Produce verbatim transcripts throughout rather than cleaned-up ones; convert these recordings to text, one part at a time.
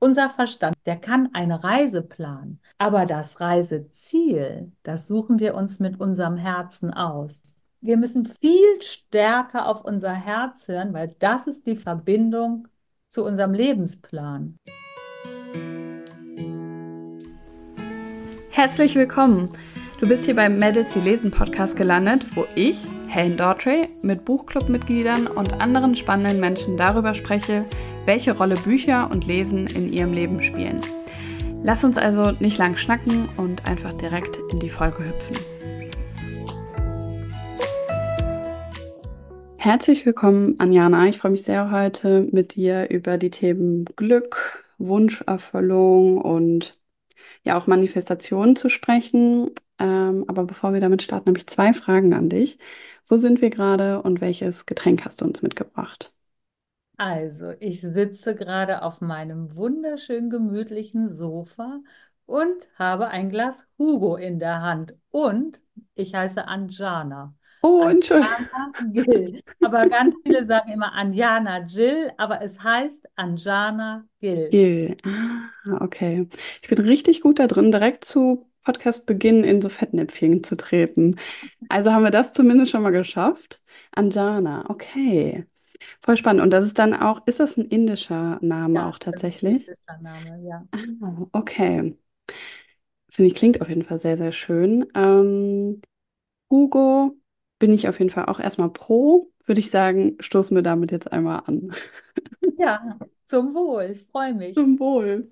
Unser Verstand, der kann eine Reise planen, aber das Reiseziel, das suchen wir uns mit unserem Herzen aus. Wir müssen viel stärker auf unser Herz hören, weil das ist die Verbindung zu unserem Lebensplan. Herzlich willkommen! Du bist hier beim Medici Lesen Podcast gelandet, wo ich, Helen Daughtry, mit Buchclub-Mitgliedern und anderen spannenden Menschen darüber spreche, welche Rolle Bücher und Lesen in ihrem Leben spielen. Lass uns also nicht lang schnacken und einfach direkt in die Folge hüpfen. Herzlich willkommen, Anjana. Ich freue mich sehr, heute mit dir über die Themen Glück, Wunscherfüllung und ja auch Manifestationen zu sprechen. Ähm, aber bevor wir damit starten, habe ich zwei Fragen an dich. Wo sind wir gerade und welches Getränk hast du uns mitgebracht? Also, ich sitze gerade auf meinem wunderschön gemütlichen Sofa und habe ein Glas Hugo in der Hand. Und ich heiße Anjana. Oh, Entschuldigung. Anjana Gill. Aber ganz viele sagen immer Anjana Jill, aber es heißt Anjana Gill. Gil. Ah, okay. Ich bin richtig gut da drin, direkt zu Podcastbeginn in so Fettnäpfchen zu treten. Also haben wir das zumindest schon mal geschafft. Anjana, okay. Voll spannend. Und das ist dann auch, ist das ein indischer Name Ja, auch das ist ein tatsächlich? indischer Name, ja. Ah, okay. Finde ich, klingt auf jeden Fall sehr, sehr schön. Ähm, Hugo bin ich auf jeden Fall auch erstmal pro. Würde ich sagen, stoßen wir damit jetzt einmal an. Ja, zum Wohl. Ich freue mich. Zum Wohl.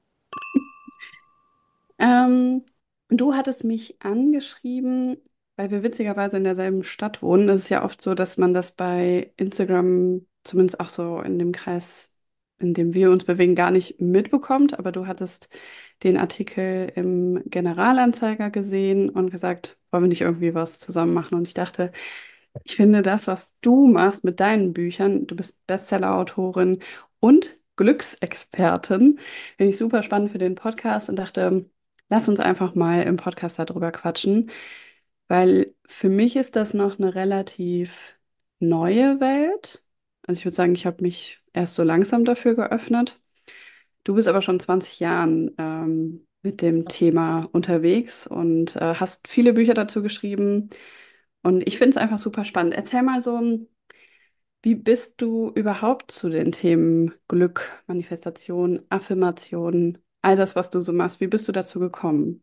Ähm, Du hattest mich angeschrieben, weil wir witzigerweise in derselben Stadt wohnen. Es ist ja oft so, dass man das bei Instagram, zumindest auch so in dem Kreis, in dem wir uns bewegen, gar nicht mitbekommt. Aber du hattest den Artikel im Generalanzeiger gesehen und gesagt, wollen wir nicht irgendwie was zusammen machen? Und ich dachte, ich finde das, was du machst mit deinen Büchern, du bist Bestseller-Autorin und Glücksexpertin, finde ich super spannend für den Podcast und dachte, lass uns einfach mal im Podcast darüber quatschen, weil für mich ist das noch eine relativ neue Welt. Also ich würde sagen, ich habe mich erst so langsam dafür geöffnet. Du bist aber schon zwanzig Jahren ähm, mit dem Thema unterwegs und äh, hast viele Bücher dazu geschrieben. Und ich finde es einfach super spannend. Erzähl mal so, wie bist du überhaupt zu den Themen Glück, Manifestation, Affirmation, all das, was du so machst, wie bist du dazu gekommen?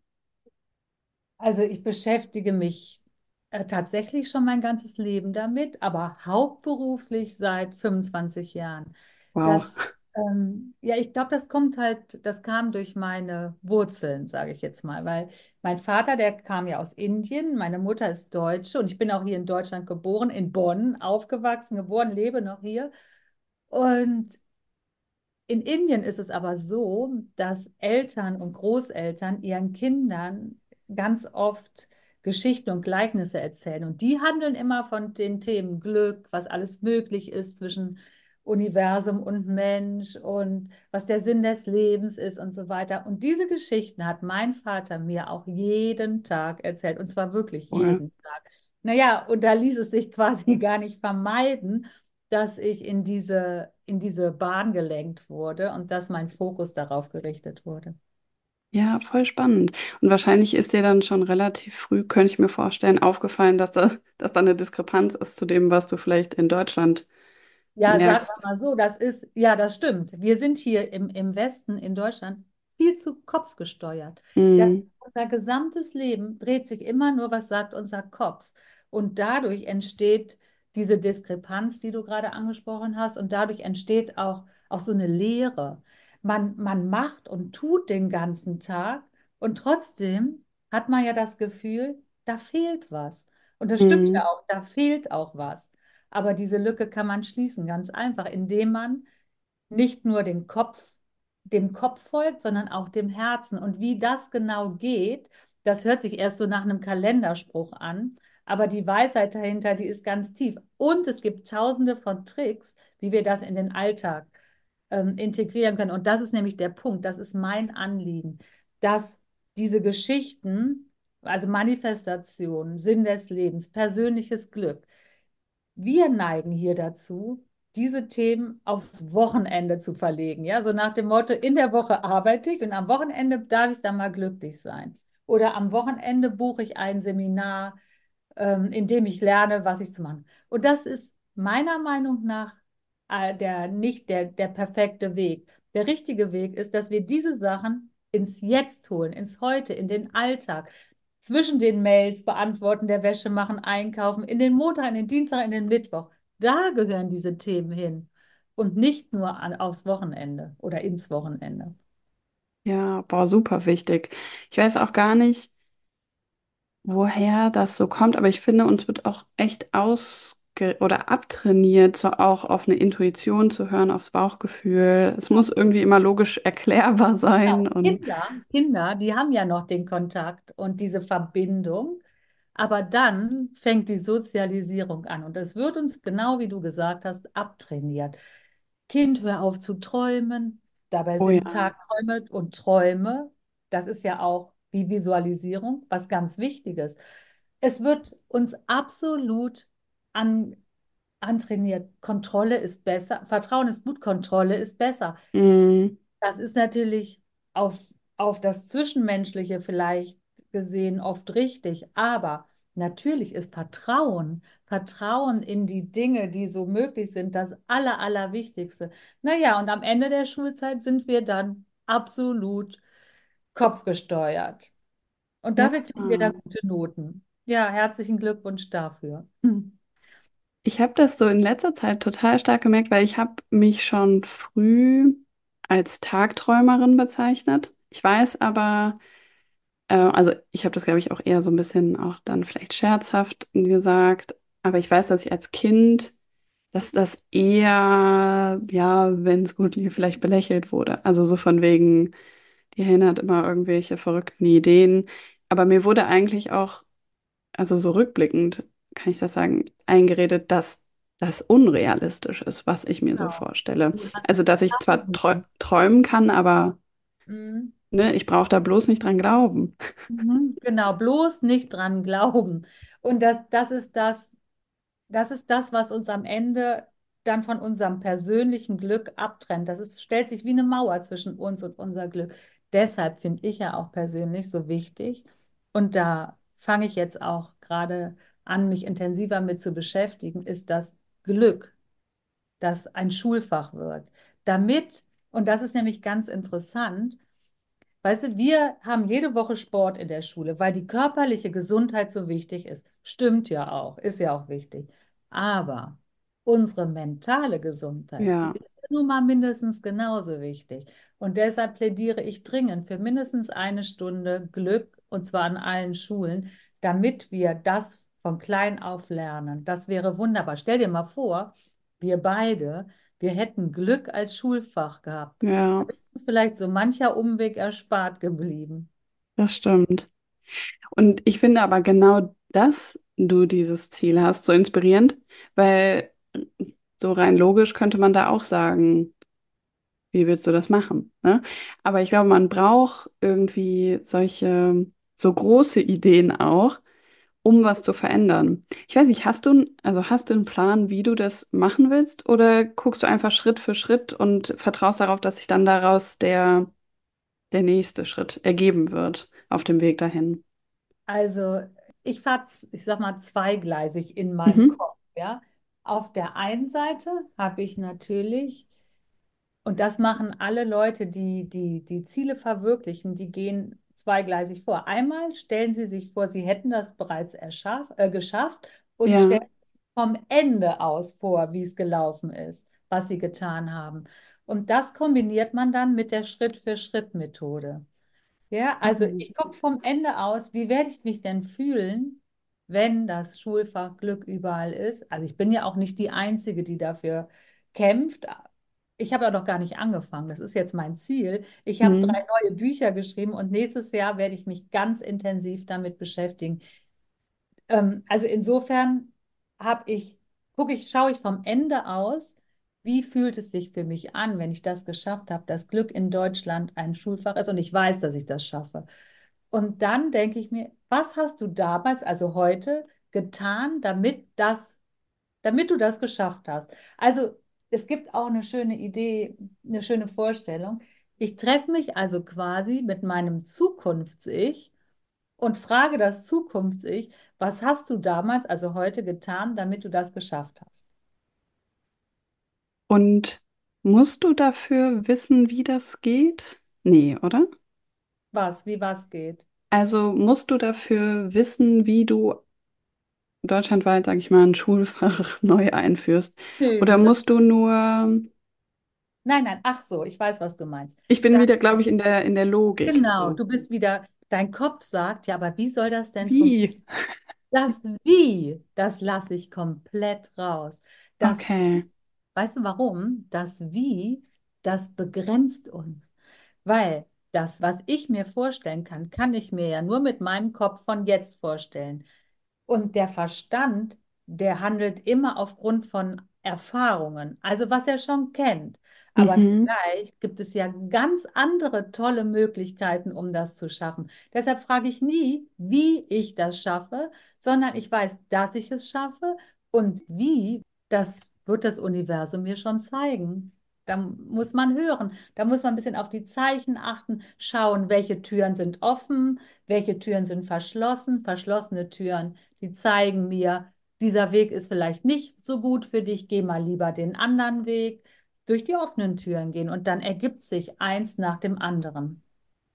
Also ich beschäftige mich äh, tatsächlich schon mein ganzes Leben damit, aber hauptberuflich seit fünfundzwanzig Jahren. Wow. Das, ähm, ja, ich glaube, das kommt halt, das kam durch meine Wurzeln, sage ich jetzt mal, weil mein Vater, der kam ja aus Indien, meine Mutter ist Deutsche und ich bin auch hier in Deutschland geboren, in Bonn aufgewachsen, geboren, lebe noch hier. Und in Indien ist es aber so, dass Eltern und Großeltern ihren Kindern ganz oft Geschichten und Gleichnisse erzählen. Und die handeln immer von den Themen Glück, was alles möglich ist zwischen Universum und Mensch und was der Sinn des Lebens ist und so weiter. Und diese Geschichten hat mein Vater mir auch jeden Tag erzählt. Und zwar wirklich Cool. jeden Tag. Naja, und da ließ es sich quasi gar nicht vermeiden, dass ich in diese, in diese Bahn gelenkt wurde und dass mein Fokus darauf gerichtet wurde. Ja, voll spannend. Und wahrscheinlich ist dir dann schon relativ früh, könnte ich mir vorstellen, aufgefallen, dass da, dass da eine Diskrepanz ist zu dem, was du vielleicht in Deutschland Ja, sagen wir merkst. mal so, das ist, ja, das stimmt. Wir sind hier im, im Westen in Deutschland viel zu kopfgesteuert. Das, Mm, unser gesamtes Leben dreht sich immer nur, was sagt unser Kopf. Und dadurch entsteht diese Diskrepanz, die du gerade angesprochen hast, und dadurch entsteht auch, auch so eine Leere. Man, man macht und tut den ganzen Tag und trotzdem hat man ja das Gefühl, da fehlt was. Und das stimmt ja mm, auch, da fehlt auch was. Aber diese Lücke kann man schließen, ganz einfach, indem man nicht nur den Kopf, dem Kopf folgt, sondern auch dem Herzen. Und wie das genau geht, das hört sich erst so nach einem Kalenderspruch an, aber die Weisheit dahinter, die ist ganz tief. Und es gibt tausende von Tricks, wie wir das in den Alltag ähm, integrieren können. Und das ist nämlich der Punkt, das ist mein Anliegen, dass diese Geschichten, also Manifestation, Sinn des Lebens, persönliches Glück, wir neigen hier dazu, diese Themen aufs Wochenende zu verlegen. Ja, so nach dem Motto, in der Woche arbeite ich und am Wochenende darf ich dann mal glücklich sein. Oder am Wochenende buche ich ein Seminar, ähm, in dem ich lerne, was ich zu machen. Und das ist meiner Meinung nach äh, der, nicht der, der perfekte Weg. Der richtige Weg ist, dass wir diese Sachen ins Jetzt holen, ins Heute, in den Alltag, zwischen den Mails beantworten, der Wäsche machen, einkaufen, in den Montag, in den Dienstag, in den Mittwoch. Da gehören diese Themen hin und nicht nur an, aufs Wochenende oder ins Wochenende. Ja, boah, super wichtig. Ich weiß auch gar nicht, woher das so kommt, aber ich finde, uns wird auch echt ausge oder abtrainiert, so auch auf eine Intuition zu hören, aufs Bauchgefühl. Es muss irgendwie immer logisch erklärbar sein Genau. und Kinder, Kinder, die haben ja noch den Kontakt und diese Verbindung, aber dann fängt die Sozialisierung an und es wird uns, genau wie du gesagt hast, abtrainiert. Kind, hör auf zu träumen. Dabei oh sind ja, Tagträume und Träume, das ist ja auch wie Visualisierung, was ganz Wichtiges. Es wird uns absolut an, antrainiert. Kontrolle ist besser, Vertrauen ist gut, Kontrolle ist besser. mm, Das ist natürlich auf, auf das Zwischenmenschliche vielleicht gesehen oft richtig, aber natürlich ist Vertrauen, Vertrauen in die Dinge, die so möglich sind, das Aller, Allerwichtigste. Naja, und am Ende der Schulzeit sind wir dann absolut kopfgesteuert. Und ja. dafür kriegen wir da gute Noten. Ja, herzlichen Glückwunsch dafür. Hm. Ich habe das so in letzter Zeit total stark gemerkt, weil ich habe mich schon früh als Tagträumerin bezeichnet. Ich weiß aber, äh, also ich habe das, glaube ich, auch eher so ein bisschen auch dann vielleicht scherzhaft gesagt, aber ich weiß, dass ich als Kind, dass das eher, ja, wenn es gut lief, vielleicht belächelt wurde. Also so von wegen, die Helena hat immer irgendwelche verrückten Ideen. Aber mir wurde eigentlich auch, also so rückblickend, kann ich das sagen, eingeredet, dass das unrealistisch ist, was ich mir so Genau. vorstelle. Du hast Also, dass ich zwar träu Tausende. träumen kann, aber Mhm. ne, ich brauche da bloß nicht dran glauben. Mhm. Genau, bloß nicht dran glauben. Und das, das ist das, das ist das, was uns am Ende dann von unserem persönlichen Glück abtrennt. Das ist, stellt sich wie eine Mauer zwischen uns und unser Glück. Deshalb finde ich ja auch persönlich so wichtig. Und da fange ich jetzt auch gerade an, mich intensiver mit zu beschäftigen, ist das Glück, das ein Schulfach wird. Damit, und das ist nämlich ganz interessant, weißt du, wir haben jede Woche Sport in der Schule, weil die körperliche Gesundheit so wichtig ist. Stimmt ja auch, ist ja auch wichtig. Aber unsere mentale Gesundheit, die Ja, ist nun mal mindestens genauso wichtig. Und deshalb plädiere ich dringend für mindestens eine Stunde Glück, und zwar an allen Schulen, damit wir das von klein auf lernen. Das wäre wunderbar. Stell dir mal vor, wir beide, wir hätten Glück als Schulfach gehabt, ja, ist vielleicht so mancher Umweg erspart geblieben. das stimmt. Und ich finde aber genau, dass du dieses Ziel hast, so inspirierend, weil so rein logisch könnte man da auch sagen, wie willst du das machen, ne? Aber ich glaube, man braucht irgendwie solche, so große Ideen auch, um was zu verändern. Ich weiß nicht, hast du, also hast du einen Plan, wie du das machen willst, oder guckst du einfach Schritt für Schritt und vertraust darauf, dass sich dann daraus der, der nächste Schritt ergeben wird auf dem Weg dahin? Also ich fahre, ich sag mal, zweigleisig in meinem Mhm. Kopf, ja. Auf der einen Seite habe ich natürlich, und das machen alle Leute, die, die die Ziele verwirklichen, die gehen zweigleisig vor. Einmal stellen sie sich vor, sie hätten das bereits erschaff, äh, geschafft und Ja, stellen vom Ende aus vor, wie es gelaufen ist, was sie getan haben. Und das kombiniert man dann mit der Schritt-für-Schritt-Methode. Ja, also Mhm. ich gucke vom Ende aus, wie werde ich mich denn fühlen, wenn das Schulfach Glück überall ist? Also ich bin ja auch nicht die Einzige, die dafür kämpft. Ich habe ja noch gar nicht angefangen. Das ist jetzt mein Ziel. Ich habe drei Mhm. neue Bücher geschrieben und nächstes Jahr werde ich mich ganz intensiv damit beschäftigen. Ähm, also insofern habe ich, gucke ich, schaue ich vom Ende aus, wie fühlt es sich für mich an, wenn ich das geschafft habe, dass Glück in Deutschland ein Schulfach ist und ich weiß, dass ich das schaffe. Und dann denke ich mir, was hast du damals, also heute, getan, damit das, damit du das geschafft hast? Also es gibt auch eine schöne Idee, eine schöne Vorstellung. Ich treffe mich also quasi mit meinem Zukunfts-Ich und frage das Zukunfts-Ich, was hast du damals, also heute getan, damit du das geschafft hast? Und musst du dafür wissen, wie das geht? Nee, oder? Was, wie was geht? Also musst du dafür wissen, wie du deutschlandweit, sag ich mal, ein Schulfach neu einführst? Oder Nö, das, musst du nur, nein, nein, ach so, ich weiß, was du meinst. ich bin Da, wieder, glaube ich, in der, in der Logik genau, so. du bist wieder, dein Kopf sagt, ja, aber wie soll das denn funktionieren? Wie? Das Wie, das lasse ich komplett raus. Das, Okay. weißt du warum? Das Wie, das begrenzt uns. Weil das, was ich mir vorstellen kann, kann ich mir ja nur mit meinem Kopf von jetzt vorstellen. Und der Verstand, der handelt immer aufgrund von Erfahrungen, also was er schon kennt. Aber Mhm. vielleicht gibt es ja ganz andere tolle Möglichkeiten, um das zu schaffen. Deshalb frage ich nie, wie ich das schaffe, sondern ich weiß, dass ich es schaffe und wie, das wird das Universum mir schon zeigen. Da muss man hören, da muss man ein bisschen auf die Zeichen achten, schauen, welche Türen sind offen, welche Türen sind verschlossen. Verschlossene Türen, die zeigen mir, dieser Weg ist vielleicht nicht so gut für dich, geh mal lieber den anderen Weg. Durch die offenen Türen gehen und dann ergibt sich eins nach dem anderen.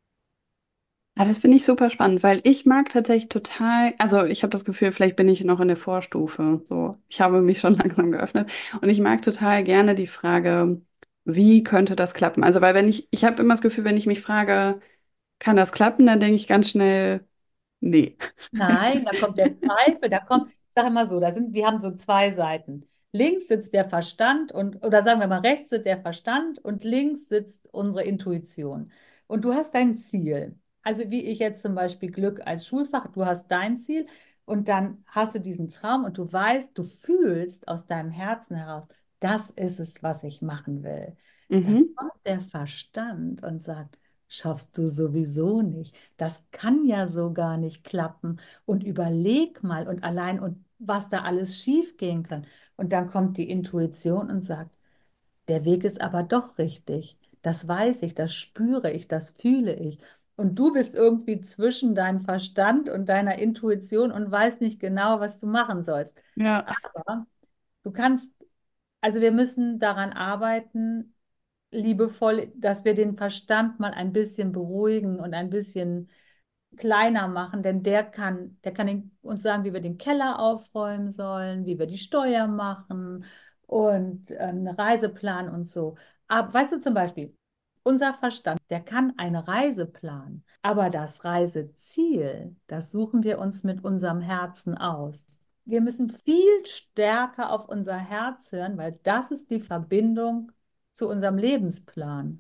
Ja, das finde ich super spannend, weil ich mag tatsächlich total, also ich habe das Gefühl, vielleicht bin ich noch in der Vorstufe. So, ich habe mich schon langsam geöffnet und ich mag total gerne die Frage, wie könnte das klappen? Also, weil wenn ich, ich habe immer das Gefühl, wenn ich mich frage, kann das klappen, dann denke ich ganz schnell, nee. Nein, da kommt der Zweifel, da kommt, ich sage immer so, da sind, wir haben so zwei Seiten. Links sitzt der Verstand und, oder sagen wir mal, rechts sitzt der Verstand und links sitzt unsere Intuition. Und du hast dein Ziel. Also wie ich jetzt zum Beispiel Glück als Schulfach, du hast dein Ziel und dann hast du diesen Traum und du weißt, du fühlst aus deinem Herzen heraus, das ist es, was ich machen will. Dann Mhm. kommt der Verstand und sagt, schaffst du sowieso nicht. Das kann ja so gar nicht klappen und überleg mal und allein und was da alles schief gehen kann. Und dann kommt die Intuition und sagt, der Weg ist aber doch richtig. Das weiß ich, das spüre ich, das fühle ich. Und du bist irgendwie zwischen deinem Verstand und deiner Intuition und weißt nicht genau, was du machen sollst. Ja. Aber du kannst, also wir müssen daran arbeiten, liebevoll, dass wir den Verstand mal ein bisschen beruhigen und ein bisschen kleiner machen, denn der kann, der kann den, uns sagen, wie wir den Keller aufräumen sollen, wie wir die Steuer machen und äh, einen Reiseplan und so. Aber weißt du zum Beispiel, unser Verstand, der kann eine Reise planen, aber das Reiseziel, das suchen wir uns mit unserem Herzen aus. Wir müssen viel stärker auf unser Herz hören, weil das ist die Verbindung zu unserem Lebensplan.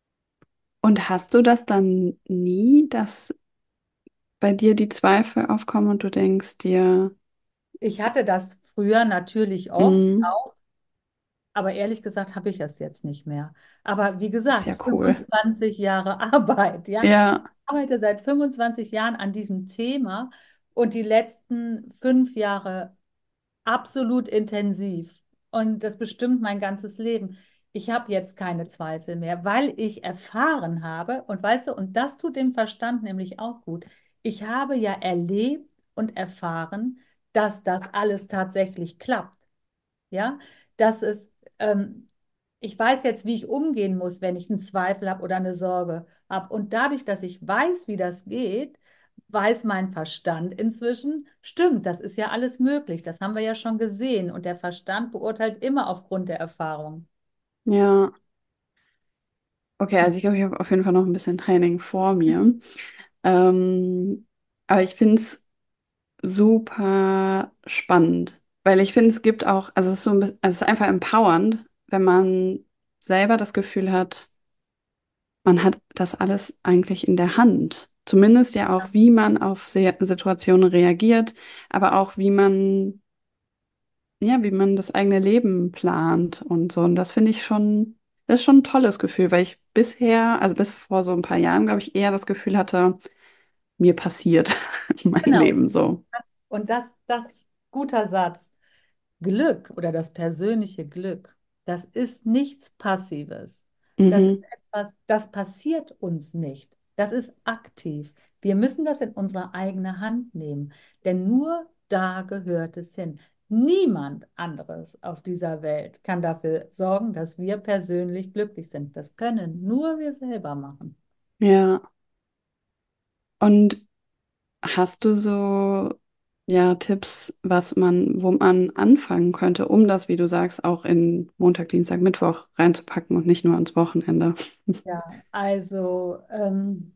Und hast du das dann nie, dass bei dir die Zweifel aufkommen und du denkst dir, Ich hatte das früher natürlich oft, mm, aber ehrlich gesagt habe ich es jetzt nicht mehr. Aber wie ist gesagt, ja cool. fünfundzwanzig Jahre Arbeit, ja. Ich Ja, arbeite seit fünfundzwanzig Jahren an diesem Thema und die letzten fünf Jahre absolut intensiv. Und das bestimmt mein ganzes Leben. Ich habe jetzt keine Zweifel mehr, weil ich erfahren habe, und weißt du, und das tut dem Verstand nämlich auch gut. Ich habe ja erlebt und erfahren, dass das alles tatsächlich klappt. Ja, dass es, ähm, ich weiß jetzt, wie ich umgehen muss, wenn ich einen Zweifel habe oder eine Sorge habe. Und dadurch, dass ich weiß, wie das geht, weiß mein Verstand inzwischen, stimmt, das ist ja alles möglich. Das haben wir ja schon gesehen. Und der Verstand beurteilt immer aufgrund der Erfahrung. ja. Okay, also ich glaube, ich habe auf jeden Fall noch ein bisschen Training vor mir. Ähm, aber ich finde es super spannend, weil ich finde, es gibt auch, also es ist so ein bisschen, also es ist einfach empowernd, wenn man selber das Gefühl hat, man hat das alles eigentlich in der Hand. Zumindest ja auch, wie man auf Se- Situationen reagiert, aber auch wie man, ja, wie man das eigene Leben plant und so. Und das finde ich schon, das ist schon ein tolles Gefühl, weil ich bisher, also bis vor so ein paar Jahren, glaube ich, eher das Gefühl hatte, mir passiert mein Genau. Leben so. Und das, das guter Satz. Glück oder das persönliche Glück. Das ist nichts Passives. Das ist Mhm. etwas, das passiert uns nicht. Das ist aktiv. Wir müssen das in unsere eigene Hand nehmen, denn nur da gehört es hin. Niemand anderes auf dieser Welt kann dafür sorgen, dass wir persönlich glücklich sind. Das können nur wir selber machen. Ja. Und hast du so, ja, Tipps, was man, wo man anfangen könnte, um das, wie du sagst, auch in Montag, Dienstag, Mittwoch reinzupacken und nicht nur ans Wochenende? Ja, also ähm,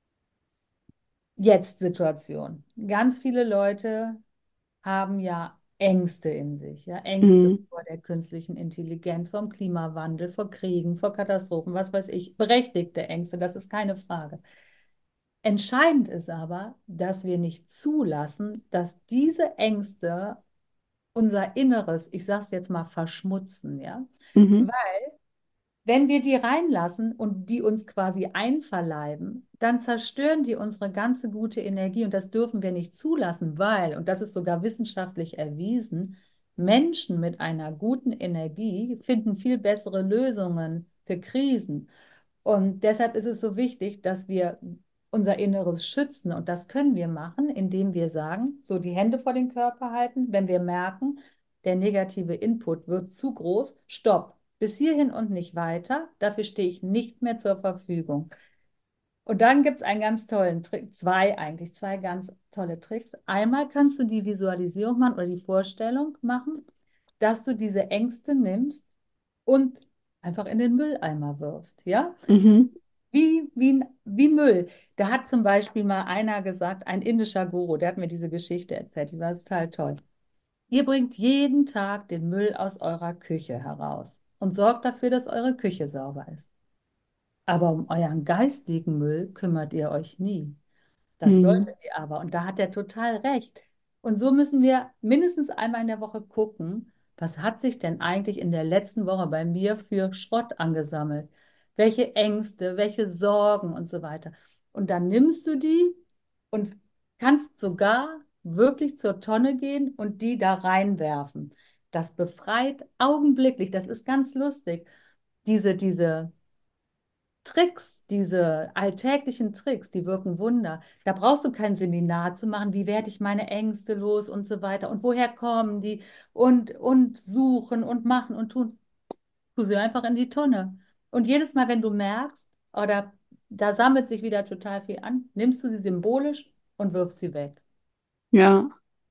jetzt Situation. Ganz viele Leute haben ja Ängste in sich, ja, Ängste Mhm. vor der künstlichen Intelligenz, vom Klimawandel, vor Kriegen, vor Katastrophen, was weiß ich, berechtigte Ängste, das ist keine Frage. Entscheidend ist aber, dass wir nicht zulassen, dass diese Ängste unser Inneres, ich sage es jetzt mal, verschmutzen, ja. Mhm. Wenn wir die reinlassen und die uns quasi einverleiben, dann zerstören die unsere ganze gute Energie und das dürfen wir nicht zulassen, weil, und das ist sogar wissenschaftlich erwiesen, Menschen mit einer guten Energie finden viel bessere Lösungen für Krisen. Und deshalb ist es so wichtig, dass wir unser Inneres schützen. Und das können wir machen, indem wir sagen, so die Hände vor den Körper halten, wenn wir merken, der negative Input wird zu groß, stopp. Bis hierhin und nicht weiter. Dafür stehe ich nicht mehr zur Verfügung. Und dann gibt es einen ganz tollen Trick, zwei eigentlich, zwei ganz tolle Tricks. Einmal kannst du die Visualisierung machen oder die Vorstellung machen, dass du diese Ängste nimmst und einfach in den Mülleimer wirfst, ja? Mhm. Wie, wie, wie Müll. Da hat zum Beispiel mal einer gesagt, ein indischer Guru, der hat mir diese Geschichte erzählt, die war total toll. Ihr bringt jeden Tag den Müll aus eurer Küche heraus und sorgt dafür, dass eure Küche sauber ist. Aber um euren geistigen Müll kümmert ihr euch nie. Das Mhm. solltet ihr aber. Und da hat er total recht. Und so müssen wir mindestens einmal in der Woche gucken, was hat sich denn eigentlich in der letzten Woche bei mir für Schrott angesammelt? Welche Ängste, welche Sorgen und so weiter. Und dann nimmst du die und kannst sogar wirklich zur Tonne gehen und die da reinwerfen. Das befreit augenblicklich. Das ist ganz lustig. Diese, diese Tricks, diese alltäglichen Tricks, die wirken Wunder. Da brauchst du kein Seminar zu machen, wie werde ich meine Ängste los und so weiter und woher kommen die und, und suchen und machen und tun. Tu sie einfach in die Tonne. Und jedes Mal, wenn du merkst, oder da sammelt sich wieder total viel an, nimmst du sie symbolisch und wirfst sie weg. Ja,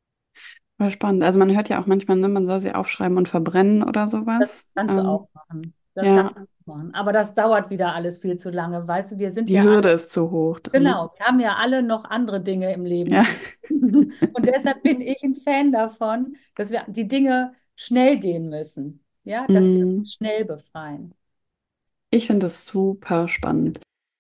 war spannend. Also man hört ja auch manchmal, ne, man soll sie aufschreiben und verbrennen oder Das sowas. kannst du Ähm, auch machen. Das kannst ja, du auch machen. Aber das dauert wieder alles viel zu lange. Weißt du, wir sind die ja Hürde ist zu hoch dann. genau, wir haben ja alle noch andere Dinge im Leben Ja. zu tun. Und deshalb bin ich ein Fan davon, dass wir die Dinge schnell gehen müssen. Ja, dass wir Mhm. uns schnell befreien. Ich finde das super spannend.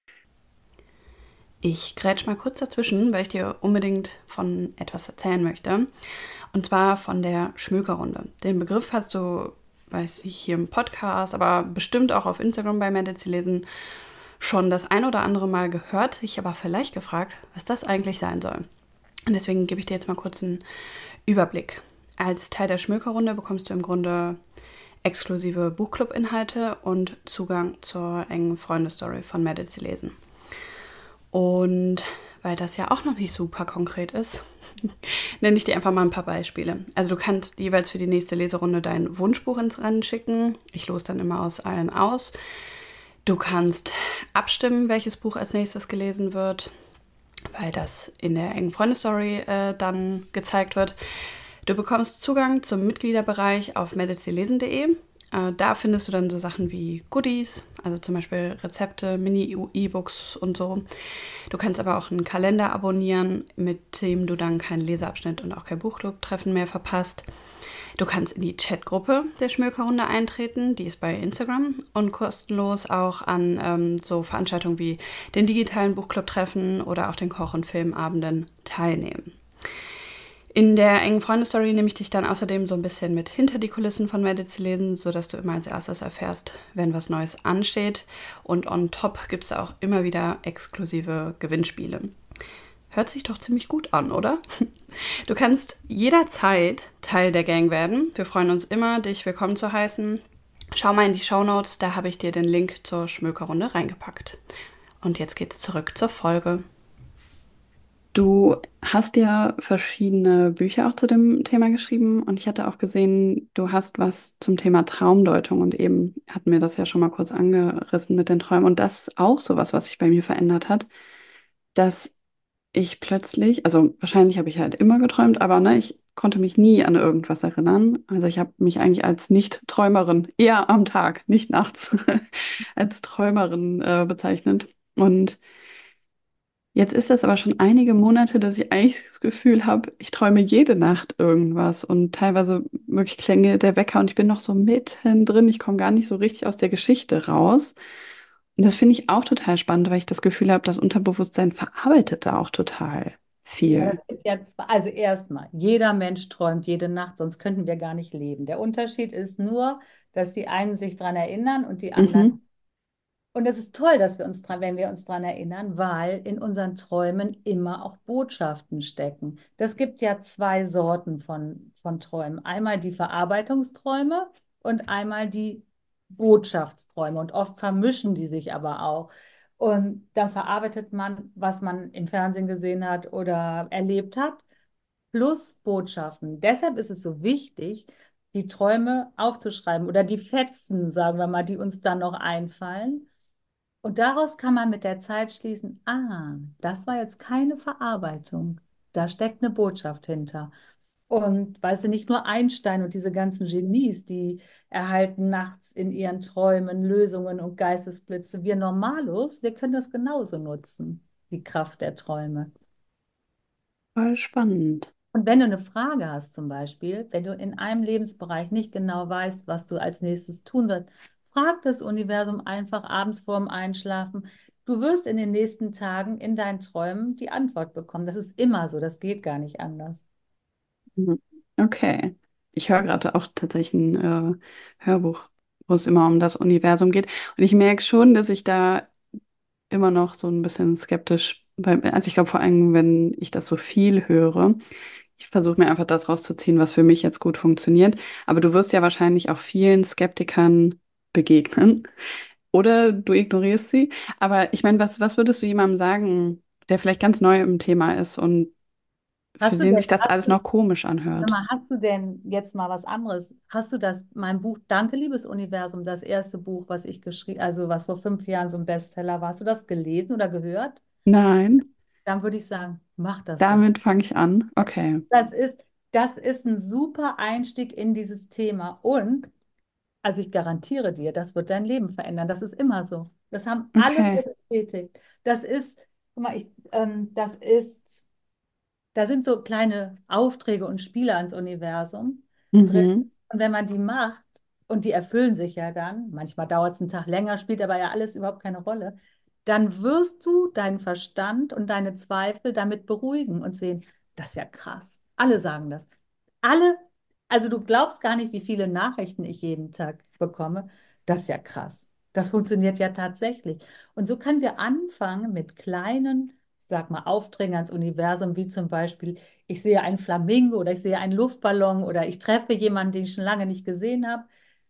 Ich grätsch mal kurz dazwischen, weil ich dir unbedingt von etwas erzählen möchte. Und zwar von der Schmökerrunde. Den Begriff hast du, weiß ich, hier im Podcast, aber bestimmt auch auf Instagram bei Medici lesen, schon das ein oder andere Mal gehört, sich aber vielleicht gefragt, was das eigentlich sein soll. Und deswegen gebe ich dir jetzt mal kurz einen Überblick. Als Teil der Schmökerrunde bekommst du im Grunde exklusive Buchclub-Inhalte und Zugang zur engen Freundestory von Medici lesen. Und weil das ja auch noch nicht super konkret ist, nenne ich dir einfach mal ein paar Beispiele. Also du kannst jeweils für die nächste Leserunde dein Wunschbuch ins Rennen schicken. Ich lose dann immer aus allen aus. Du kannst abstimmen, welches Buch als nächstes gelesen wird, weil das in der engen Freundestory äh, dann gezeigt wird. Du bekommst Zugang zum Mitgliederbereich auf medicilesen punkt de. Äh, da findest du dann so Sachen wie Goodies, also zum Beispiel Rezepte, Mini-E-Books und so. Du kannst aber auch einen Kalender abonnieren, mit dem du dann keinen Leseabschnitt und auch kein Buchclub-Treffen mehr verpasst. Du kannst in die Chatgruppe der Schmökerrunde eintreten, die ist bei Instagram und kostenlos auch an ähm, so Veranstaltungen wie den digitalen Buchclub-Treffen oder auch den Koch- und Filmabenden teilnehmen. In der engen Freundestory nehme ich dich dann außerdem so ein bisschen mit hinter die Kulissen von Medici lesen, sodass du immer als erstes erfährst, wenn was Neues ansteht. Und on top gibt es auch immer wieder exklusive Gewinnspiele. Hört sich doch ziemlich gut an, oder? Du kannst jederzeit Teil der Gang werden. Wir freuen uns immer, dich willkommen zu heißen. Schau mal in die Shownotes, da habe ich dir den Link zur Schmökerrunde reingepackt. Und jetzt geht's zurück zur Folge. Du hast ja verschiedene Bücher auch zu dem Thema geschrieben und ich hatte auch gesehen, du hast was zum Thema Traumdeutung und eben hatten wir das ja schon mal kurz angerissen mit den Träumen und das ist auch sowas, was sich bei mir verändert hat, dass ich plötzlich, also wahrscheinlich habe ich halt immer geträumt, aber ne, ich konnte mich nie an irgendwas erinnern. Also ich habe mich eigentlich als Nicht-Träumerin eher am Tag, nicht nachts, als Träumerin äh, bezeichnet und jetzt ist das aber schon einige Monate, dass ich eigentlich das Gefühl habe, ich träume jede Nacht irgendwas und teilweise wirklich klingelt der Wecker und ich bin noch so mittendrin. Ich komme gar nicht so richtig aus der Geschichte raus. Und das finde ich auch total spannend, weil ich das Gefühl habe, das Unterbewusstsein verarbeitet da auch total Ja, viel. das gibt ja zwei, also erstmal, jeder Mensch träumt jede Nacht, sonst könnten wir gar nicht leben. Der Unterschied ist nur, dass die einen sich daran erinnern und die anderen. Mhm. Und es ist toll, dass wir uns dran, wenn wir uns daran erinnern, weil in unseren Träumen immer auch Botschaften stecken. Das gibt ja zwei Sorten von, von Träumen. Einmal die Verarbeitungsträume und einmal die Botschaftsträume. Und oft vermischen die sich aber auch. Und dann verarbeitet man, was man im Fernsehen gesehen hat oder erlebt hat, plus Botschaften. Deshalb ist es so wichtig, die Träume aufzuschreiben oder die Fetzen, sagen wir mal, die uns dann noch einfallen und daraus kann man mit der Zeit schließen, ah, das war jetzt keine Verarbeitung. Da steckt eine Botschaft hinter. Und weißt du, nicht nur Einstein und diese ganzen Genies, die erhalten nachts in ihren Träumen Lösungen und Geistesblitze. Wir Normalos, wir können das genauso nutzen, die Kraft der Träume. Voll spannend. Und wenn du eine Frage hast, zum Beispiel, wenn du in einem Lebensbereich nicht genau weißt, was du als nächstes tun sollst, frag das Universum einfach abends vorm Einschlafen. Du wirst in den nächsten Tagen in deinen Träumen die Antwort bekommen. Das ist immer so, das geht gar nicht anders. Mhm. Okay. Ich höre gerade auch tatsächlich ein äh, Hörbuch, wo es immer um das Universum geht. Und ich merke schon, dass ich da immer noch so ein bisschen skeptisch bei, also ich glaube vor allem, wenn ich das so viel höre, ich versuche mir einfach das rauszuziehen, was für mich jetzt gut funktioniert. Aber du wirst ja wahrscheinlich auch vielen Skeptikern begegnen. Oder du ignorierst sie. Aber ich meine, was, was würdest du jemandem sagen, der vielleicht ganz neu im Thema ist und für Hast du den denn, sich das hast alles du, noch komisch sag anhört? mal, hast du denn jetzt mal was anderes? Hast du das, mein Buch Danke, liebes Universum, das erste Buch, was ich geschrieben, also was vor fünf Jahren so ein Bestseller war, hast du das gelesen oder gehört? Nein, Dann würde ich sagen, mach das doch. damit fange ich an. Okay. Das ist, das ist ein super Einstieg in dieses Thema. Und, also ich garantiere dir, das wird dein Leben verändern. Das ist immer so. Das haben alle so Okay. bestätigt. Das ist, guck mal, ich, ähm, das ist, da sind so kleine Aufträge und Spiele ans Universum drin. Mhm. Und wenn man die macht, und die erfüllen sich ja dann, manchmal dauert es einen Tag länger, spielt aber ja alles überhaupt keine Rolle, dann wirst du deinen Verstand und deine Zweifel damit beruhigen und sehen, das ist ja krass. Alle sagen das. Alle, also du glaubst gar nicht, wie viele Nachrichten ich jeden Tag bekomme. Das ist ja krass. Das funktioniert ja tatsächlich. Und so können wir anfangen mit kleinen, ich sag mal, Aufträgen ans Universum, wie zum Beispiel, ich sehe einen Flamingo oder ich sehe einen Luftballon oder ich treffe jemanden, den ich schon lange nicht gesehen habe.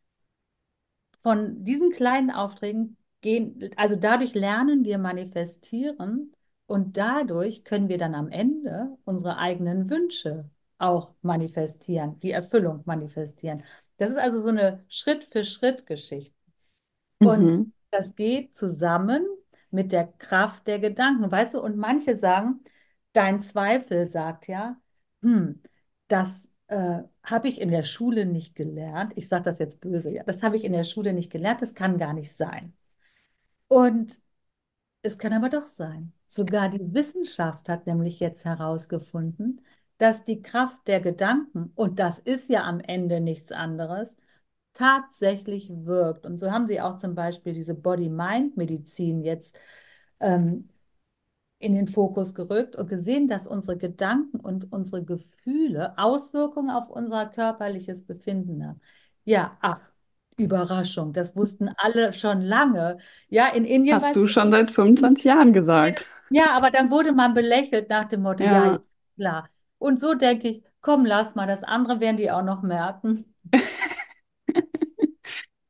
Von diesen kleinen Aufträgen gehen, also dadurch lernen wir manifestieren und dadurch können wir dann am Ende unsere eigenen Wünsche auch manifestieren, die Erfüllung manifestieren. Das ist also so eine Schritt-für-Schritt-Geschichte. Und Mhm. das geht zusammen mit der Kraft der Gedanken, weißt du? Und manche sagen, dein Zweifel sagt ja, hm, das äh, habe ich in der Schule nicht gelernt. Ich sage das jetzt böse, ja, das habe ich in der Schule nicht gelernt, das kann gar nicht sein. Und es kann aber doch sein. Sogar die Wissenschaft hat nämlich jetzt herausgefunden, dass die Kraft der Gedanken, und das ist ja am Ende nichts anderes, tatsächlich wirkt. Und so haben sie auch zum Beispiel diese Body-Mind-Medizin jetzt ähm, in den Fokus gerückt und gesehen, dass unsere Gedanken und unsere Gefühle Auswirkungen auf unser körperliches Befinden haben. Ja, ach, Überraschung, das wussten alle schon lange. Ja, in Indien Hast weiß du schon seit fünfundzwanzig Jahren gesagt. ja, aber dann wurde man belächelt nach dem Motto, ja, ja, Ja. klar. Und so denke ich, komm, lass mal, das andere werden die auch noch merken.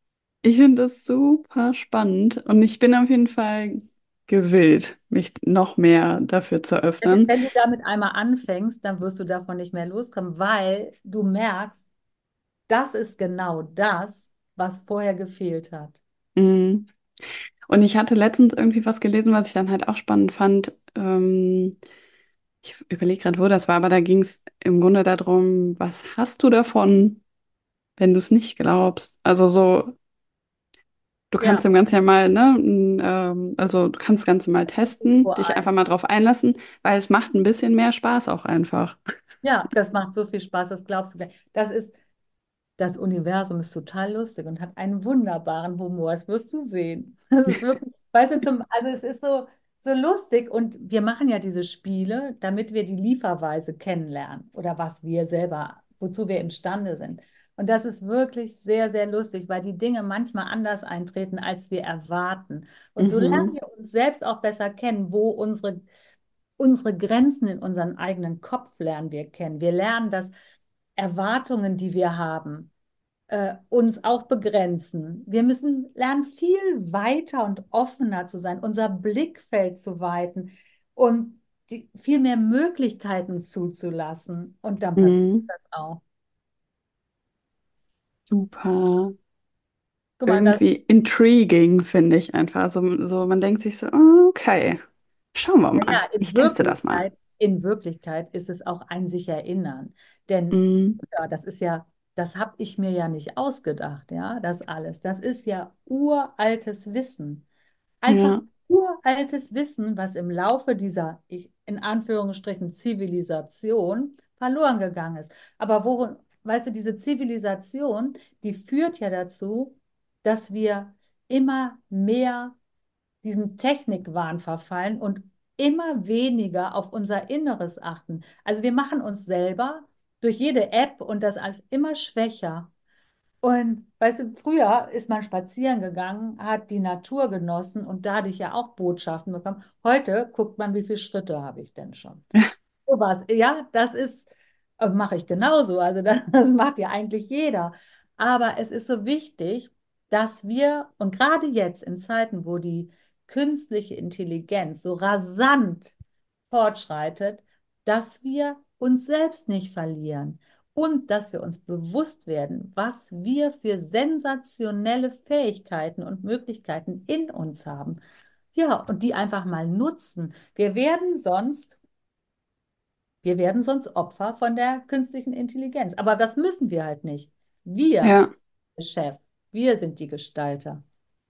Ich finde das super spannend und ich bin auf jeden Fall gewillt, mich noch mehr dafür zu Wenn öffnen. wenn du damit einmal anfängst, dann wirst du davon nicht mehr loskommen, weil du merkst, das ist genau das, was vorher gefehlt hat. Mm. Und ich hatte letztens irgendwie was gelesen, was ich dann halt auch spannend fand. Ähm, ich überlege gerade, wo das war, aber da ging es im Grunde darum, was hast du davon, wenn du es nicht glaubst? Also so, du kannst Ja, dem Ganzen ja mal, ne, n- ähm, also du kannst das Ganze mal testen, vor dich allem. einfach mal drauf einlassen, weil es macht ein bisschen mehr Spaß auch einfach. Ja, das macht so viel Spaß, das glaubst du gar nicht. Das ist, das Universum ist total lustig und hat einen wunderbaren Humor. Das wirst du sehen. Das ist wirklich, weißt du, zum, also es ist so, so lustig und wir machen ja diese Spiele, damit wir die Lieferweise kennenlernen oder was wir selber, wozu wir imstande sind. Und das ist wirklich sehr, sehr lustig, weil die Dinge manchmal anders eintreten, als wir erwarten. Und so lernen Mhm. wir uns selbst auch besser kennen, wo unsere, unsere Grenzen in unseren eigenen Kopf lernen wir kennen. Wir lernen, dass Erwartungen, die wir haben, äh, uns auch begrenzen. Wir müssen lernen, viel weiter und offener zu sein, unser Blickfeld zu weiten und die, viel mehr Möglichkeiten zuzulassen. Und dann passiert Mhm. das auch. Super. Guck mal, das, Irgendwie intriguing, finde ich einfach. So, so man denkt sich so, "Ah, okay, schauen wir mal. ja, in Ich teste das mal." Wirklichkeit, in Wirklichkeit ist es auch ein sich erinnern. Denn Mhm. ja, das ist ja, das habe ich mir ja nicht ausgedacht, ja, das alles. Das ist ja uraltes Wissen. Einfach Ja. uraltes Wissen, was im Laufe dieser, ich, in Anführungsstrichen, Zivilisation verloren gegangen ist. Aber worin, weißt du, diese Zivilisation, die führt ja dazu, dass wir immer mehr diesen Technikwahn verfallen und immer weniger auf unser Inneres achten. Also wir machen uns selber durch jede App und das als immer schwächer. Und weißt du, früher ist man spazieren gegangen, hat die Natur genossen und dadurch ja auch Botschaften bekommen. Heute guckt man, wie viele Schritte habe ich denn schon. So was. Ja, das ist, äh, mache ich genauso. Also das, das macht ja eigentlich jeder. Aber es ist so wichtig, dass wir, und gerade jetzt in Zeiten, wo die künstliche Intelligenz so rasant fortschreitet, dass wir uns selbst nicht verlieren und dass wir uns bewusst werden, was wir für sensationelle Fähigkeiten und Möglichkeiten in uns haben. Ja, und die einfach mal nutzen. Wir werden sonst wir werden sonst Opfer von der künstlichen Intelligenz. Aber das müssen wir halt nicht. Wir, Ja, der Chef, wir sind die Gestalter.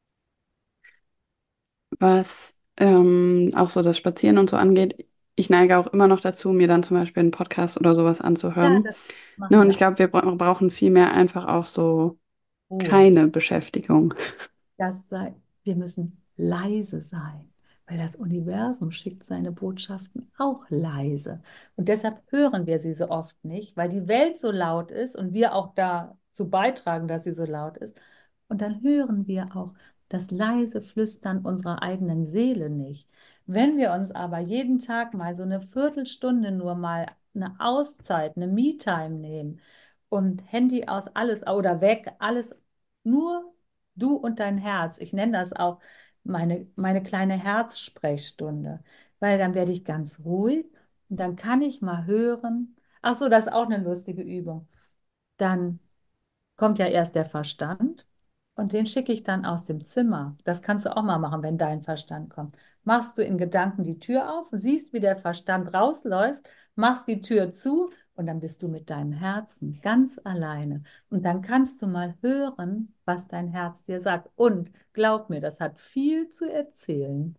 was ähm, auch so das Spazieren und so angeht, ich neige auch immer noch dazu, mir dann zum Beispiel einen Podcast oder sowas Ja, anzuhören. das Ne, machen und wir ich auch. glaube, wir bra brauchen viel mehr einfach auch so Ruhe. keine Beschäftigung. Das sei, wir müssen leise sein, weil das Universum schickt seine Botschaften auch leise. Und deshalb hören wir sie so oft nicht, weil die Welt so laut ist und wir auch dazu beitragen, dass sie so laut ist. Und dann hören wir auch das leise Flüstern unserer eigenen Seele nicht. Wenn wir uns aber jeden Tag mal so eine Viertelstunde nur mal eine Auszeit, eine Me-Time nehmen und Handy aus, alles oder weg, alles nur du und dein Herz. Ich nenne das auch meine, meine kleine Herzsprechstunde, weil dann werde ich ganz ruhig und dann kann ich mal hören. Ach so, das ist auch eine lustige Übung. Dann kommt ja erst der Verstand und den schicke ich dann aus dem Zimmer. Das kannst du auch mal machen, wenn dein Verstand kommt. Machst du in Gedanken die Tür auf, siehst, wie der Verstand rausläuft, machst die Tür zu und dann bist du mit deinem Herzen ganz alleine. Und dann kannst du mal hören, was dein Herz dir sagt. Und glaub mir, das hat viel zu erzählen.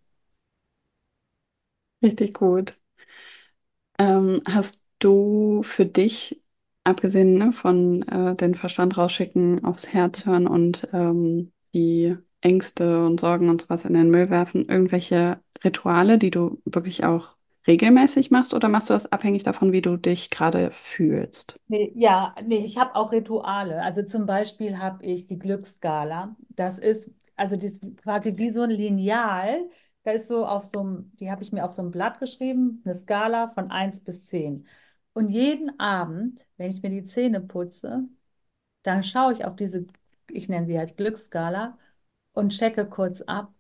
Richtig gut. Ähm, hast du für dich, abgesehen, ne, von äh, den Verstand rausschicken, aufs Herz hören und ähm, die Ängste und Sorgen und sowas in den Müll werfen, irgendwelche Rituale, die du wirklich auch regelmäßig machst, oder machst du das abhängig davon, wie du dich gerade fühlst? Nee, ja, nee, ich habe auch Rituale. Also zum Beispiel habe ich die Glücksskala. Das ist, also die ist quasi wie so ein Lineal. Da ist so auf so einem, die habe ich mir auf so einem Blatt geschrieben, eine Skala von eins bis zehn. Und jeden Abend, wenn ich mir die Zähne putze, dann schaue ich auf diese ich nenne sie halt Glücksskala, und checke kurz ab,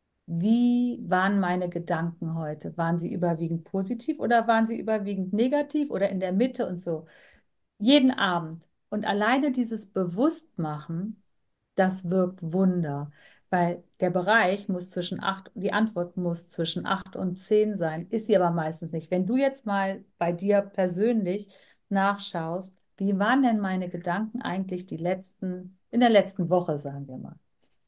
wie waren meine Gedanken heute? Waren sie überwiegend positiv oder waren sie überwiegend negativ oder in der Mitte und so? Jeden Abend. Und alleine dieses Bewusstmachen, das wirkt Wunder, weil der Bereich muss zwischen acht, die Antwort muss zwischen acht und zehn sein, ist sie aber meistens nicht. Wenn du jetzt mal bei dir persönlich nachschaust, wie waren denn meine Gedanken eigentlich die letzten, in der letzten Woche, sagen wir mal,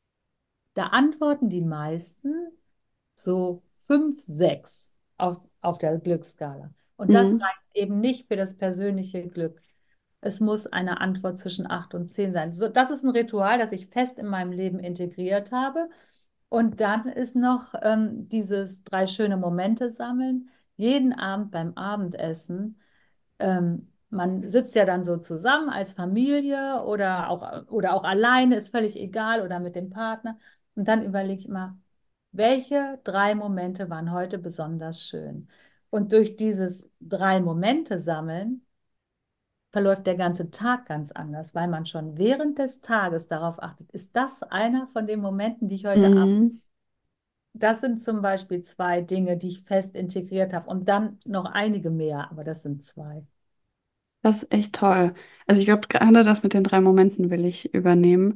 da antworten die meisten so fünf, sechs auf, auf der Glücksskala. Und das Mhm. reicht eben nicht für das persönliche Glück. Es muss eine Antwort zwischen acht und zehn sein. So, das ist ein Ritual, das ich fest in meinem Leben integriert habe. Und dann ist noch ähm, dieses drei schöne Momente sammeln. Jeden Abend beim Abendessen. Ähm, man sitzt ja dann so zusammen als Familie oder auch, oder auch alleine, ist völlig egal, oder mit dem Partner. Und dann überlege ich immer, welche drei Momente waren heute besonders schön? Und durch dieses drei Momente sammeln verläuft der ganze Tag ganz anders, weil man schon während des Tages darauf achtet, ist das einer von den Momenten, die ich heute Abend, Mhm. das sind zum Beispiel zwei Dinge, die ich fest integriert habe und dann noch einige mehr, aber das sind zwei. Das ist echt toll. Also ich glaube, gerade das mit den drei Momenten will ich übernehmen,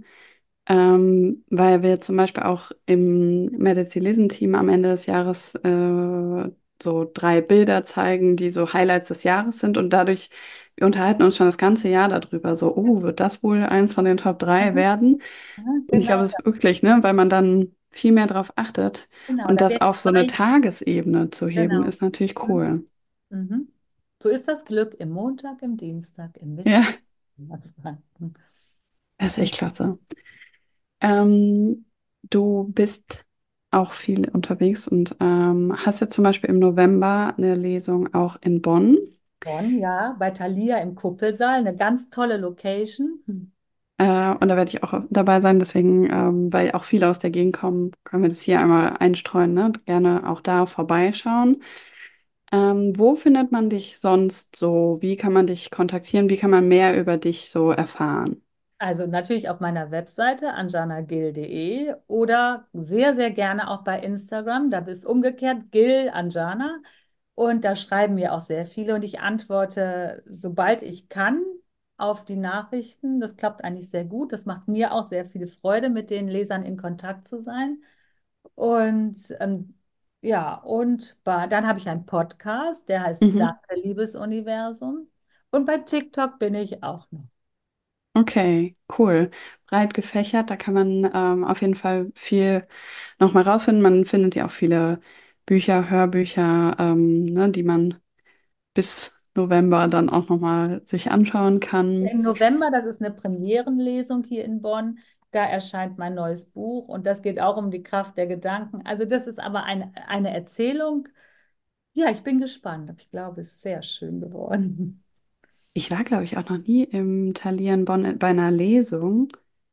ähm, weil wir zum Beispiel auch im Medici Lesen-Team am Ende des Jahres äh, so drei Bilder zeigen, die so Highlights des Jahres sind und dadurch, wir unterhalten uns schon das ganze Jahr darüber, so, oh, wird das wohl eins von den Top drei Mhm. werden? Ja, Und ich genau, glaube, es ist wirklich, ne, weil man dann viel mehr drauf achtet genau, und da das werden auf so eine zwei, Tagesebene zu heben, genau. ist natürlich Mhm. cool. Mhm. So ist das Glück im Montag, im Dienstag, im Mittwoch, Ja, im Donnerstag. das ist echt klasse. Ähm, du bist auch viel unterwegs und ähm, hast jetzt zum Beispiel im November eine Lesung auch in Bonn. Bonn, ja, bei Thalia im Kuppelsaal, eine ganz tolle Location. Äh, und da werde ich auch dabei sein. Deswegen, ähm, weil auch viele aus der Gegend kommen, können wir das hier einmal einstreuen, ne? Gerne auch da vorbeischauen. Ähm, wo findet man dich sonst so? Wie kann man dich kontaktieren? Wie kann man mehr über dich so erfahren? Also natürlich auf meiner Webseite anjanagil punkt de oder sehr, sehr gerne auch bei Instagram. Da ist umgekehrt Gil Anjana. Und da schreiben mir auch sehr viele und ich antworte, sobald ich kann, auf die Nachrichten. Das klappt eigentlich sehr gut. Das macht mir auch sehr viel Freude, mit den Lesern in Kontakt zu sein. Und ähm, ja, und bei, dann habe ich einen Podcast, der heißt Mhm. Danke, liebes Universum. Und bei TikTok bin ich auch noch. Okay, cool. Breit gefächert, da kann man ähm, auf jeden Fall viel nochmal rausfinden. Man findet ja auch viele Bücher, Hörbücher, ähm, ne, die man bis November dann auch nochmal sich anschauen kann. Im November, das ist eine Premierenlesung hier in Bonn. Da erscheint mein neues Buch und das geht auch um die Kraft der Gedanken. Also das ist aber eine, eine Erzählung. Ja, ich bin gespannt. Ich glaube, es ist sehr schön geworden. Ich war, glaube ich, auch noch nie im Thalia in Bonn bei einer Lesung.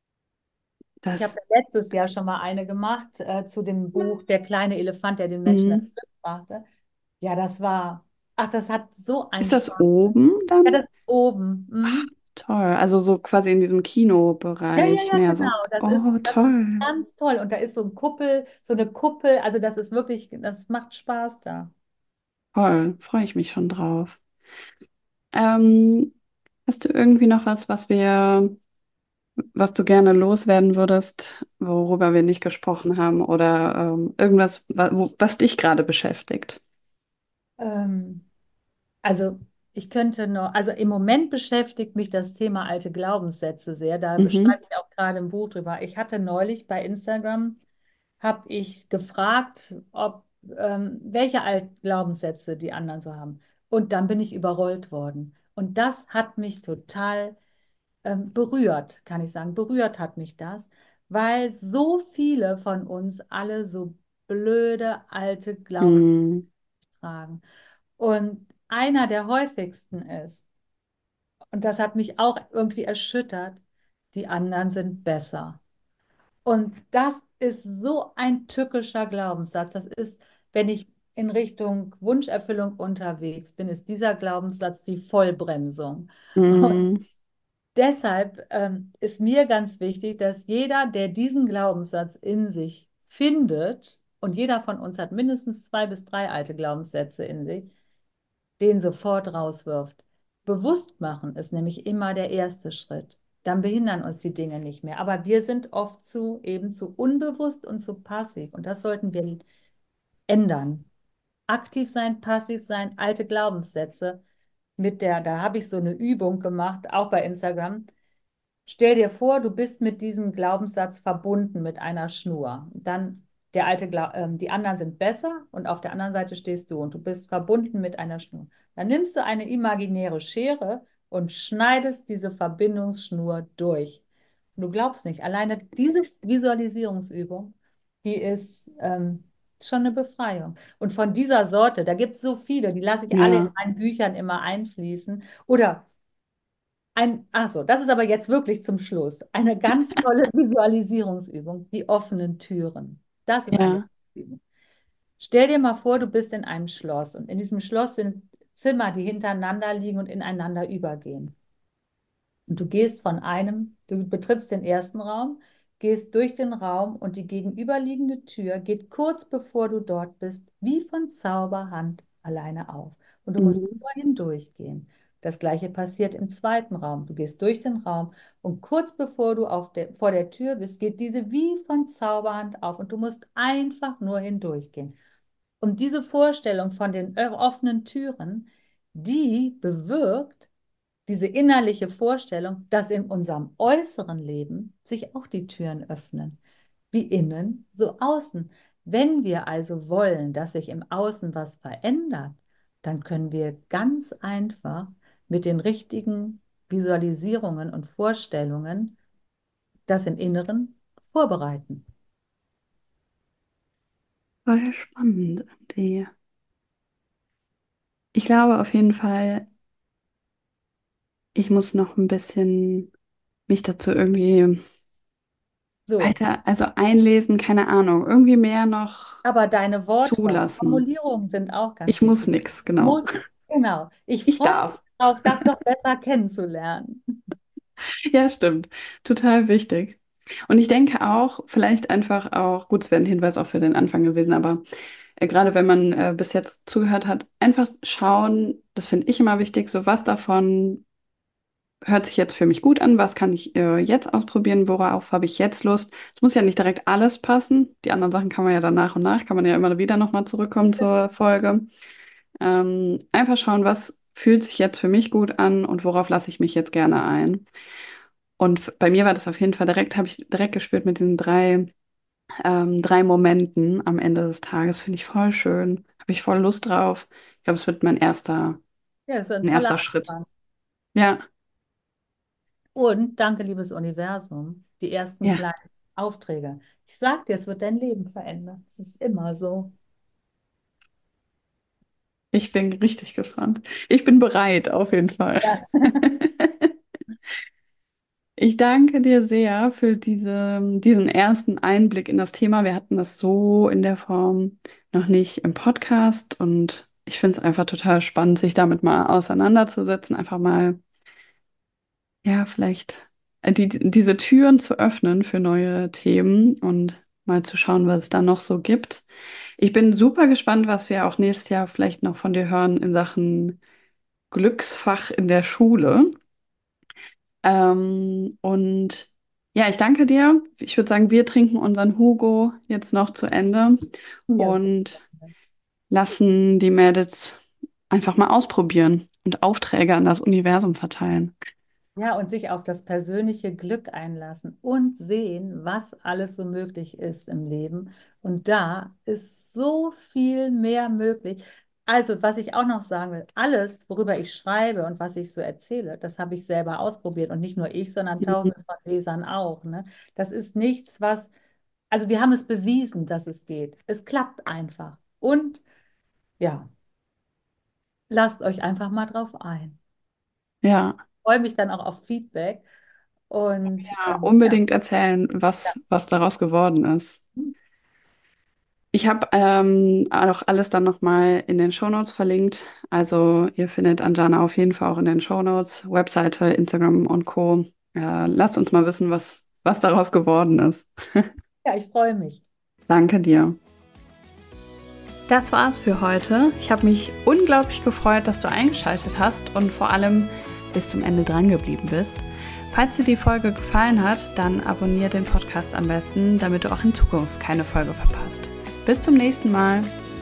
Ich habe Das, letztes Jahr schon mal eine gemacht äh, zu dem Buch Der kleine Elefant, der den Menschen das mhm. Glück brachte. Ja, das war, ach, das hat so einen Ist das Spaß. oben Ja, dann? das ist oben. Ach, Mhm. toll. Also so quasi in diesem Ja, ja, Kinobereich ja, mehr so. genau. Das ist, Oh, das ist toll. ganz toll. Und da ist so ein Kuppel, so eine Kuppel. Also das ist wirklich, das macht Spaß da. Toll. Freue ich mich schon drauf. Ähm, hast du irgendwie noch was, was wir, was du gerne loswerden würdest, worüber wir nicht gesprochen haben oder ähm, irgendwas, wa- wo, was dich gerade beschäftigt? Ähm, also ich könnte noch, also im Moment beschäftigt mich das Thema alte Glaubenssätze sehr. Da Mhm. schreibe ich auch gerade ein Buch drüber. Ich hatte neulich bei Instagram, habe ich gefragt, ob ähm, welche alten Glaubenssätze die anderen so haben. Und dann bin ich überrollt worden. Und das hat mich total ähm, berührt, kann ich sagen. Berührt hat mich das, weil so viele von uns alle so blöde alte Glaubenssätze Hm. tragen. Und einer der häufigsten ist, und das hat mich auch irgendwie erschüttert, die anderen sind besser. Und das ist so ein tückischer Glaubenssatz. Das ist, wenn ich in Richtung Wunscherfüllung unterwegs bin, ist dieser Glaubenssatz die Vollbremsung. Und Hm. Deshalb ähm, ist mir ganz wichtig, dass jeder, der diesen Glaubenssatz in sich findet, und jeder von uns hat mindestens zwei bis drei alte Glaubenssätze in sich, den sofort rauswirft. Bewusst machen ist nämlich immer der erste Schritt. Dann behindern uns die Dinge nicht mehr. Aber wir sind oft zu eben zu unbewusst und zu passiv. Und das sollten wir ändern. Aktiv sein, passiv sein, alte Glaubenssätze. Mit der, da habe ich so eine Übung gemacht, auch bei Instagram. Stell dir vor, du bist mit diesem Glaubenssatz verbunden mit einer Schnur. Dann der alte, Glau ähm, die anderen sind besser und auf der anderen Seite stehst du und du bist verbunden mit einer Schnur. Dann nimmst du eine imaginäre Schere und schneidest diese Verbindungsschnur durch. Und du glaubst nicht, alleine diese Visualisierungsübung, die ist ähm, schon eine Befreiung. Und von dieser Sorte, da gibt es so viele, die lasse ich alle in Ja, meinen Büchern immer einfließen. Oder ein, ach so, das ist aber jetzt wirklich zum Schluss. Eine ganz tolle Visualisierungsübung, die offenen Türen. Das ist eine ja. Übung. Stell dir mal vor, du bist in einem Schloss und in diesem Schloss sind Zimmer, die hintereinander liegen und ineinander übergehen. Und du gehst von einem, du betrittst den ersten Raum, gehst durch den Raum und die gegenüberliegende Tür geht kurz bevor du dort bist, wie von Zauberhand alleine auf. Und du musst Mhm. nur hindurchgehen. Das gleiche passiert im zweiten Raum. Du gehst durch den Raum und kurz bevor du auf der, vor der Tür bist, geht diese wie von Zauberhand auf und du musst einfach nur hindurchgehen. Und diese Vorstellung von den offenen Türen, die bewirkt, diese innerliche Vorstellung, dass in unserem äußeren Leben sich auch die Türen öffnen, wie innen, so außen. Wenn wir also wollen, dass sich im Außen was verändert, dann können wir ganz einfach mit den richtigen Visualisierungen und Vorstellungen das im Inneren vorbereiten. Voll spannend, die. Ich glaube auf jeden Fall, ich muss noch ein bisschen mich dazu irgendwie So, weiter, also einlesen, keine Ahnung, irgendwie mehr noch aber deine Wortwahl, zulassen. Formulierungen sind auch Ich ganz muss wichtig. nichts, genau. Muss, genau. Ich Ich freue mich darf. auch, das noch besser kennenzulernen. Ja, stimmt. Total wichtig. Und ich denke auch, vielleicht einfach auch, gut, es wäre ein Hinweis auch für den Anfang gewesen, aber äh, gerade wenn man äh, bis jetzt zugehört hat, einfach schauen, das finde ich immer wichtig, so was davon hört sich jetzt für mich gut an, was kann ich äh, jetzt ausprobieren, worauf habe ich jetzt Lust. Es muss ja nicht direkt alles passen. Die anderen Sachen kann man ja dann nach und nach, kann man ja immer wieder nochmal zurückkommen zur Folge. Ähm, einfach schauen, was fühlt sich jetzt für mich gut an und worauf lasse ich mich jetzt gerne ein. Und f- bei mir war das auf jeden Fall direkt, habe ich direkt gespürt mit diesen drei, ähm, drei Momenten am Ende des Tages. Finde ich voll schön. Habe ich voll Lust drauf. Ich glaube, es wird mein erster, Ja, das ist ein ein toller erster Schritt. Anfang. Ja, Und danke, liebes Universum, die ersten ja. kleinen Aufträge. Ich sag dir, es wird dein Leben verändern. Es ist immer so. Ich bin richtig gespannt. Ich bin bereit, auf jeden Fall. Ja. Ich danke dir sehr für diese, diesen ersten Einblick in das Thema. Wir hatten das so in der Form noch nicht im Podcast und ich finde es einfach total spannend, sich damit mal auseinanderzusetzen, einfach mal, ja, vielleicht äh, die, diese Türen zu öffnen für neue Themen und mal zu schauen, was es da noch so gibt. Ich bin super gespannt, was wir auch nächstes Jahr vielleicht noch von dir hören in Sachen Glücksfach in der Schule. Ähm, und ja, ich danke dir. Ich würde sagen, wir trinken unseren Hugo jetzt noch zu Ende Ja, sehr und gerne. lassen die Mädels einfach mal ausprobieren und Aufträge an das Universum verteilen. Ja, und sich auf das persönliche Glück einlassen und sehen, was alles so möglich ist im Leben. Und da ist so viel mehr möglich. Also, was ich auch noch sagen will, alles, worüber ich schreibe und was ich so erzähle, das habe ich selber ausprobiert. Und nicht nur ich, sondern Mhm. tausende von Lesern auch, ne? Das ist nichts, was, also wir haben es bewiesen, dass es geht. Es klappt einfach. Und ja, lasst euch einfach mal drauf ein. Ja, Freue mich dann auch auf Feedback. Und ja, ähm, ja. unbedingt erzählen, was, was daraus geworden ist. Ja. Ich habe ähm, auch alles dann nochmal in den Shownotes verlinkt. Also ihr findet Anjana auf jeden Fall auch in den Shownotes, Webseite, Instagram und Co. Äh, lasst uns mal wissen, was, was daraus geworden ist. Ja, ich freue mich. Danke dir. Das war's für heute. Ich habe mich unglaublich gefreut, dass du eingeschaltet hast und vor allem bis zum Ende dran geblieben bist. Falls dir die Folge gefallen hat, dann abonniere den Podcast am besten, damit du auch in Zukunft keine Folge verpasst. Bis zum nächsten Mal.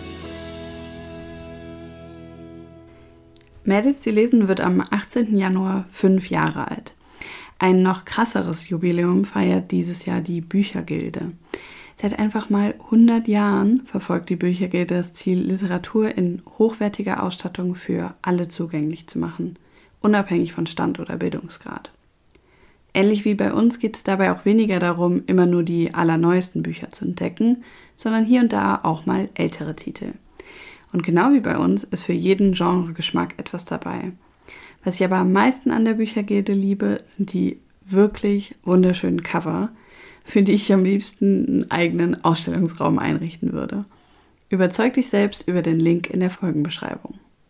Mädels, sie lesen wird am achtzehnten Januar fünf Jahre alt. Ein noch krasseres Jubiläum feiert dieses Jahr die Büchergilde. Seit einfach mal hundert Jahren verfolgt die Büchergilde das Ziel, Literatur in hochwertiger Ausstattung für alle zugänglich zu machen, unabhängig von Stand oder Bildungsgrad. Ähnlich wie bei uns geht es dabei auch weniger darum, immer nur die allerneuesten Bücher zu entdecken, sondern hier und da auch mal ältere Titel. Und genau wie bei uns ist für jeden Genregeschmack etwas dabei. Was ich aber am meisten an der Büchergilde liebe, sind die wirklich wunderschönen Cover, für die ich am liebsten einen eigenen Ausstellungsraum einrichten würde. Überzeug dich selbst über den Link in der Folgenbeschreibung.